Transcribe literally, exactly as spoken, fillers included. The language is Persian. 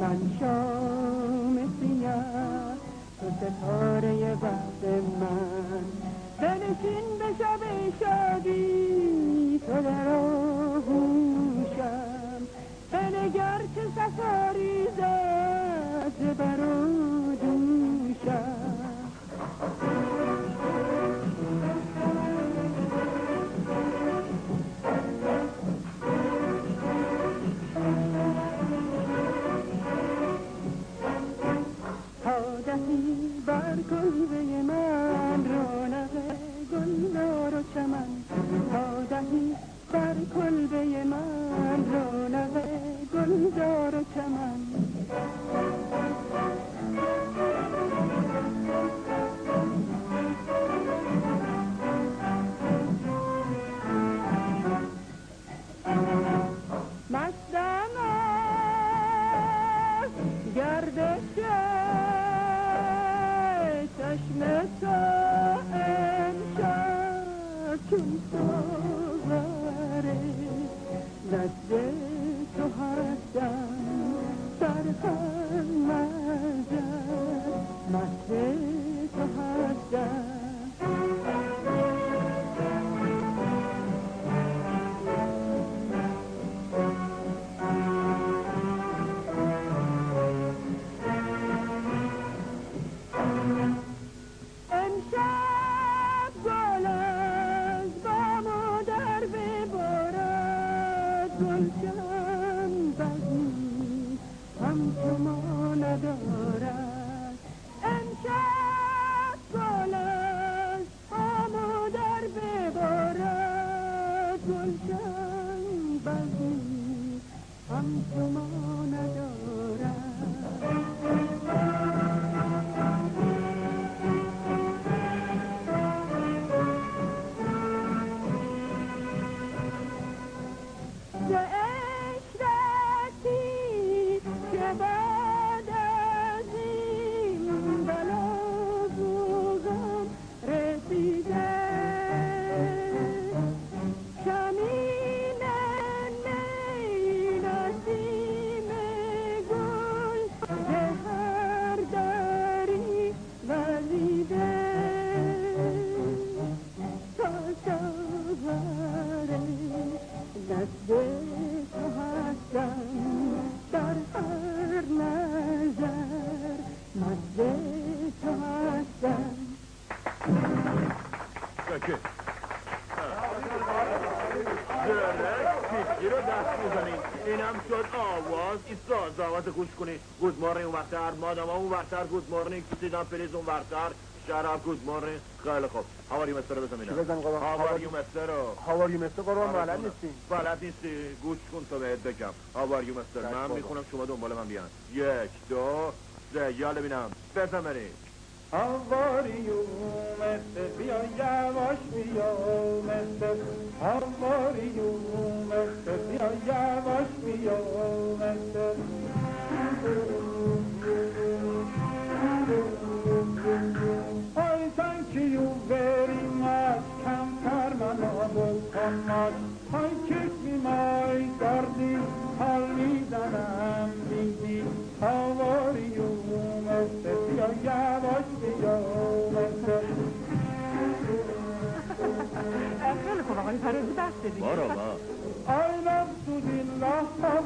من شام سیاه تو ستاره وقت من بنشین به شب شادی تو در آغوشم بنگر که سفاری زد بر و دوشم بر کلبه من رونق گلزار و چمن تا دهی بر کلبه من رونق گلزار و چمن مستم از گردش چشم تو امشب چون سواره نزد تو هستم در هر منزل مست تو هستم Good morning, وقتر مادام اون وقتر good morning سیدان پلیز اون وقتر شراب good morning خیلی خوب how are you mister بزن اینا how are you mister how are you mister قرآن بلد نیستی بلد نیستی گوش کن تا بهت بگم how are you mister من میخونم شما دنبال من بیان یک دو سه یالا بینم بزن بریم how are you mister بیا یواش بیا mister how are you mister بیا یواش بیا mister I thank you very much come karmanabul kamat I kiss me my darling halidanam bidi how are you mister ya yavaş ya mister خیلی خوب آقای فرازی بس دیگه I love to the love of